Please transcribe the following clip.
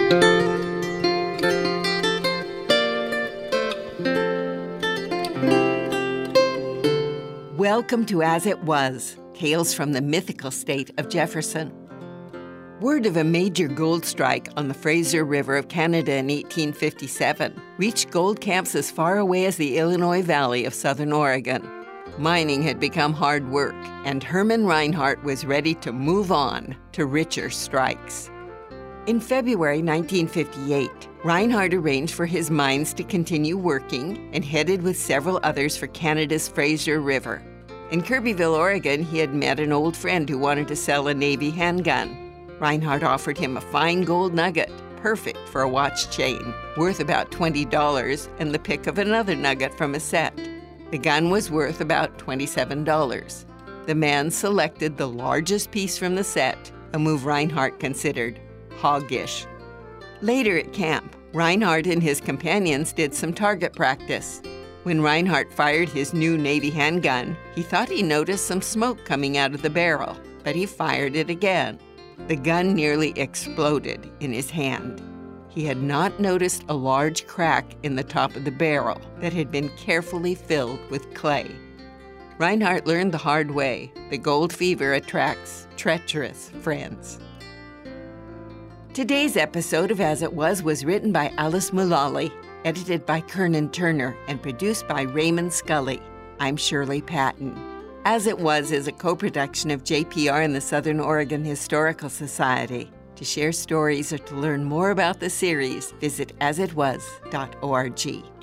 Welcome to As It Was, Tales from the Mythical State of Jefferson. Word of a major gold strike on the Fraser River of Canada in 1857 reached gold camps as far away as the Illinois Valley of southern Oregon. Mining had become hard work, and Herman Rinehart was ready to move on to richer strikes. In February 1958, Rinehart arranged for his mines to continue working and headed with several others for Canada's Fraser River. In Kirbyville, Oregon, he had met an old friend who wanted to sell a Navy handgun. Rinehart offered him a fine gold nugget, perfect for a watch chain, worth about $20, and the pick of another nugget from a set. The gun was worth about $27. The man selected the largest piece from the set, a move Rinehart considered hoggish. Later at camp, Rinehart and his companions did some target practice. When Rinehart fired his new Navy handgun, he thought he noticed some smoke coming out of the barrel, but he fired it again. The gun nearly exploded in his hand. He had not noticed a large crack in the top of the barrel that had been carefully filled with clay. Rinehart learned the hard way that gold fever attracts treacherous friends. Today's episode of As It Was written by Alice Mullally, edited by Kernan Turner, and produced by Raymond Scully. I'm Shirley Patton. As It Was is a co-production of JPR and the Southern Oregon Historical Society. To share stories or to learn more about the series, visit asitwas.org.